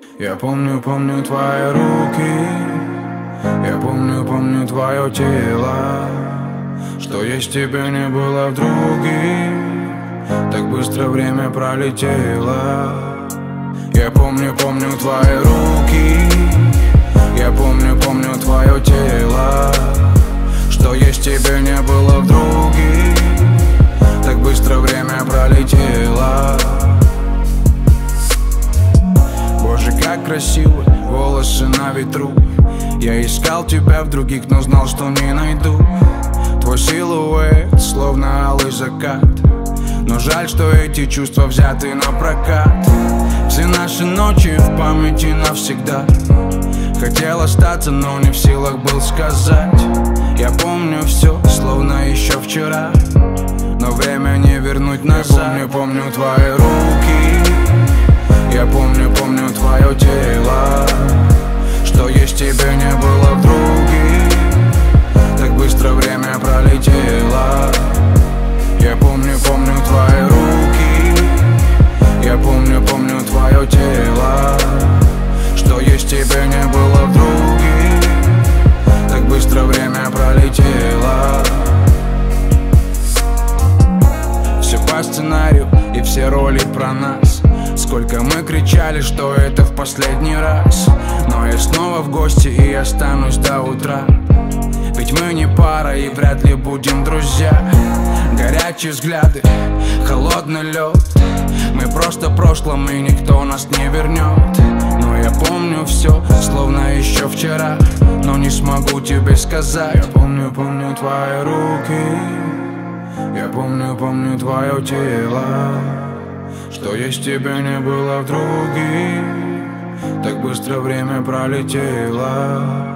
Я помню твои руки, я помню твое тело. Что есть тебе не было в других, так быстро время пролетело. Я помню твои руки, я помню твое тело. Что есть тебе не было в других, так быстро время пролетело. Боже, как красиво, волосы на ветру. Я искал тебя в других, но знал, что не найду. Твой силуэт, словно алый закат. Но жаль, что эти чувства взяты на прокат. Все наши ночи в памяти навсегда. Хотел остаться, но не в силах был сказать. Я помню все, словно еще вчера, но время не вернуть назад. Я помню твои руки, я помню твое тело. Что есть тебе не было в других, так быстро время пролетело. Я помню твои руки, я помню твое тело. Что есть тебе не было в других, так быстро время пролетело. Все по сценарию и все роли про нас. Сколько мы кричали, что это в последний раз. Но я снова в гости и останусь до утра. Ведь мы не пара и вряд ли будем друзья. Горячие взгляды, холодный лед. Мы просто в прошлом и никто нас не вернет. Но я помню все, словно еще вчера, но не смогу тебе сказать. Я помню твои руки, я помню твое тело. Что есть тебе не было в других, так быстро время пролетело.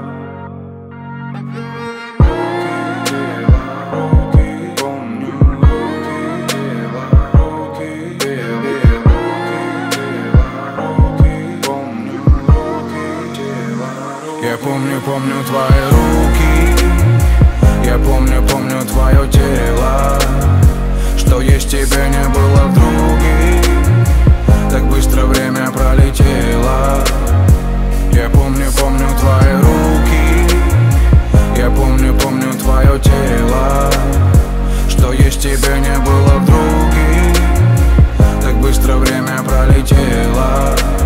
Я помню твои руки, я помню твое тело. Что есть тебе не было в других, так быстро время пролетело. Я помню твои руки, я помню твое тело. Что есть тебе не было в других, так быстро время пролетело.